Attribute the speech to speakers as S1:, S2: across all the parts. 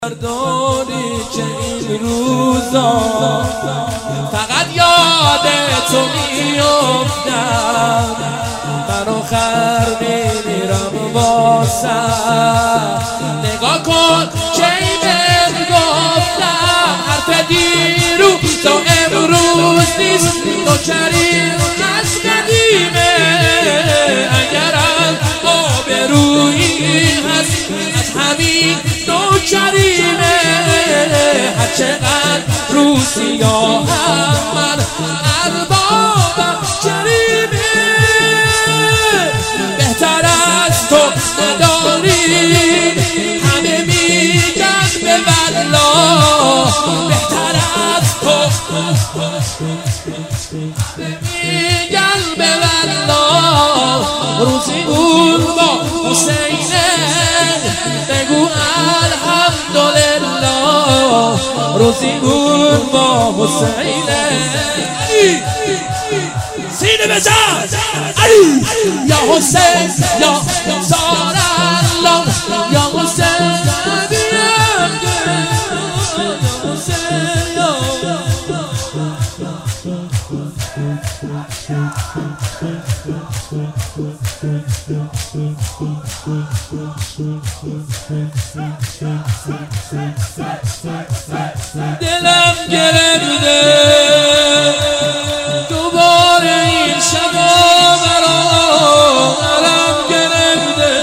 S1: داری که این روزا فقط یاد تو میافتم، من آخر میمیرم واسه. نگاه کن که این بهت گفتم، حرف دیروز تا امروز نیست، نوکریم از قدیمه. اگر از آبرویی هست از همین نوکریمه، هر چقدر رو سیاهم من اربابم کریمه. بهتر از تو نداری، همه میگن به والله. بهتر از تو همه میگن به والله. روزی اون با حسینه بگو الحمدلله. روزی اون با حسینه سینه بزن علی یا حسین یا زار الله یا حسین دلم گرفته دوباره این شبا برام گرفته.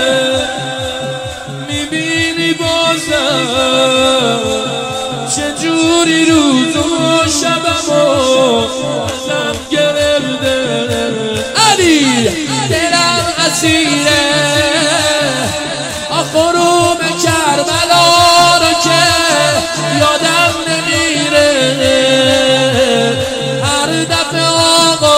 S1: میبینی بازم چجوری روز و شبمو ازم گرفته. علی دلم اسیره غروب کربلا رو که یادم نمیره. هر دفعه آقا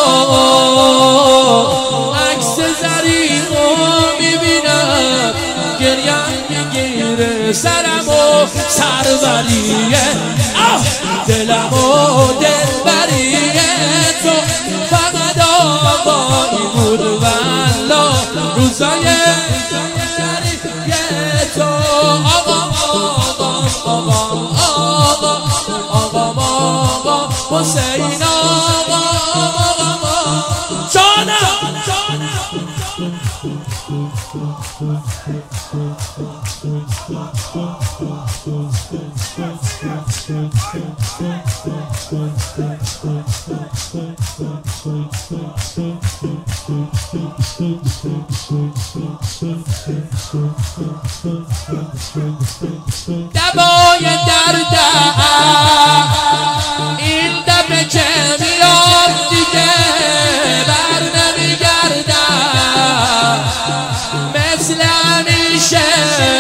S1: عکس ظریفو میبینم گریم میگیره. سرم و سروریه دلم و دلبریه تو فقط آقایی بود والله. روزای حسین آقا جانم دبای دردم این دفعه که میاد دیگه بر نمیگردم. مثل همیشه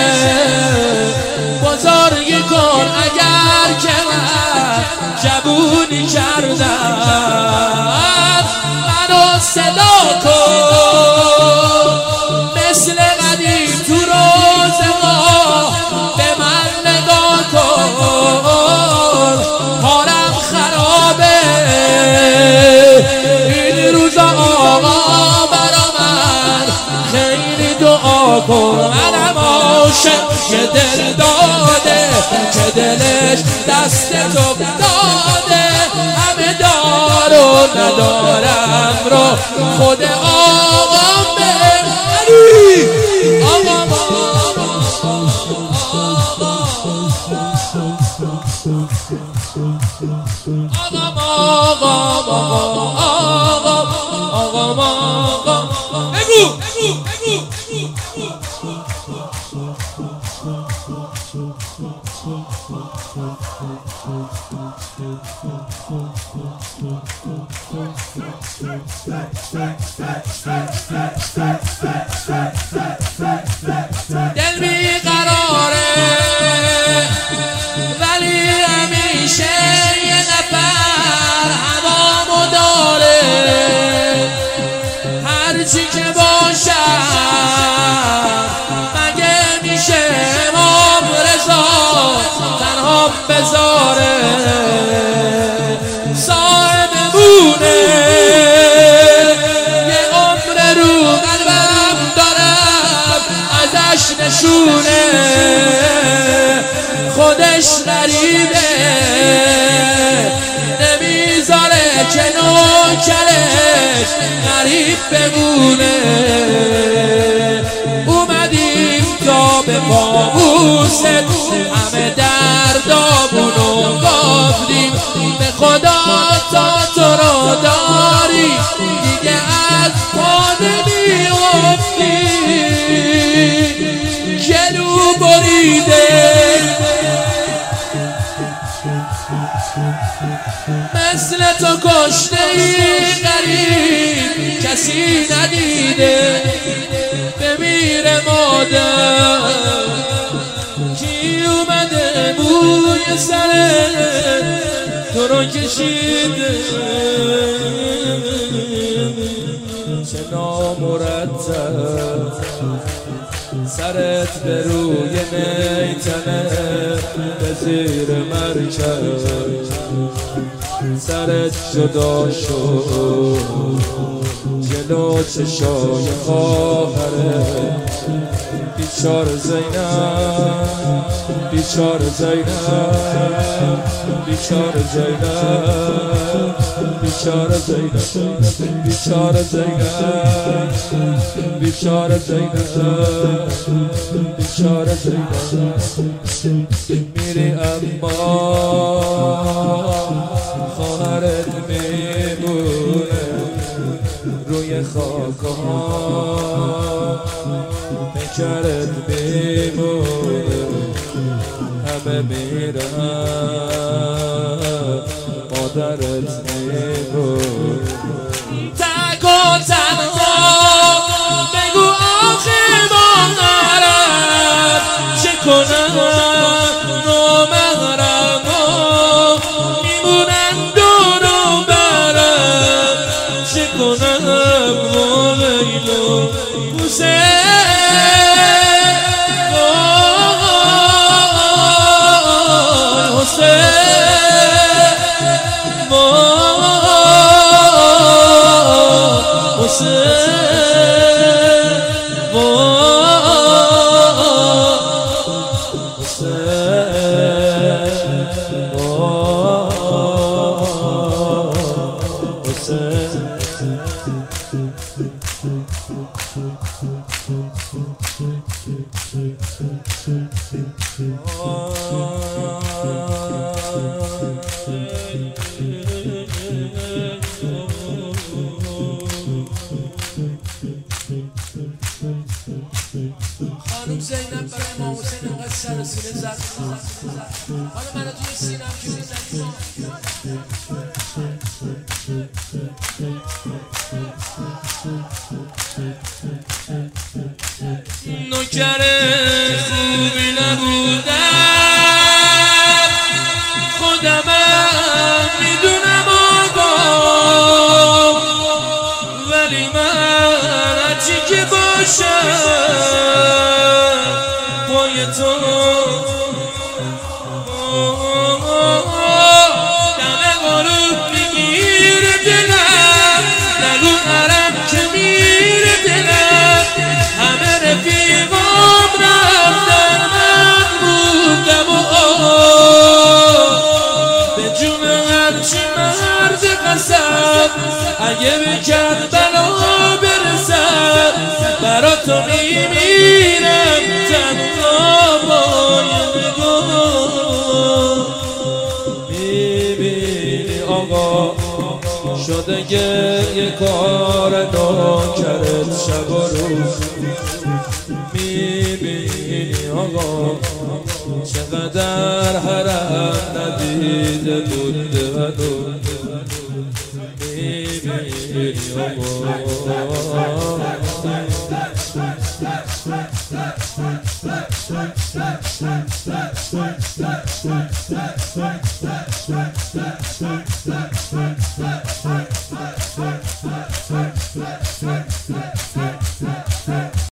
S1: بزرگی کن اگر که من جوونی کردم. منو صدا کن مثل قدیم تو روزگاه به من نگاه کن. حالم خرابه این روزا آقا برا من خیلی دعا کن. منم عاشق که دل داده که دلش دست تو داده. همه دار و ندارم رو خود آقا بگری. آقا بگو دل بیقراره ولی همیشه یه نفر هوامو داره. هرچی که باشم مگه میشه امام رضا تنها بذاره. صاحب بونه یه عمر رو قلبم دارم ازش نشونه. خودش غریبه، نمیذاره که نوکرش غریب بمونه. اومدیم تا به پابوست همه دردامونو گفتیم، به خدا تا تو رو داری دیگه از پا نمیافتی. گلو بریده مثل تو کشته ای غریب کسی ندیده، بمیره مادر کی اومده موی سر تو رو کشیده. چه نامرتب سرت به روی میتنه، به زیر مرکب سرت جدا شد، جلو چشای خواهره. بیچاره زینب، بیچاره زینب، بیچاره زینب، بیچاره زینب، بیچاره زینب، بیچاره زینب، بیچاره زینب. میری اما خواهرت میمونه روی خاک‌ها، پیکرت میمونه همه میرن، مادرت میمونه. تک و تنها بگو آخه مادرم چه کنم، نامحرما میمونن دور و برم، چه کنم ویلو خانم زینب برای امام حسین انقدر سر و سینه زد. حالا منو توی سینم که میزنی نوکر خوبی نبودم، خودمم میدونم آقا، ولی من هرچی که باشم پای تو دم غروب میگیره دلم، نگو حرم که میره دلم، همه رفیقام رفتن من موندم و به جون هرچی مرد قسم اگه به کربلا برسم برا تو میمیرم تنها با یه نگاه. میبینی آقا شده گریه کار نوکرت شب و روز، میبینی آقا چقدر حرم ندیده بوده و دوده، میبینی آقا